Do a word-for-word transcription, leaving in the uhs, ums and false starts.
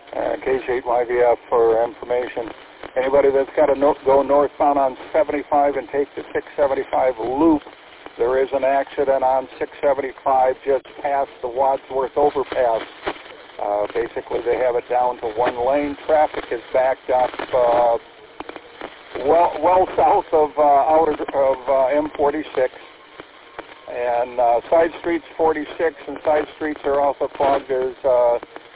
Uh, K eight Y V F for information. Anybody that's got to no go northbound on seventy-five and take the six seventy-five loop, there is an accident on six seventy-five just past the Wadsworth overpass. Uh, basically, they have it down to one lane. Traffic is backed up uh, well well south of uh, outer of uh, M forty-six. And uh, side streets forty-six and side streets are also clogged. There's uh,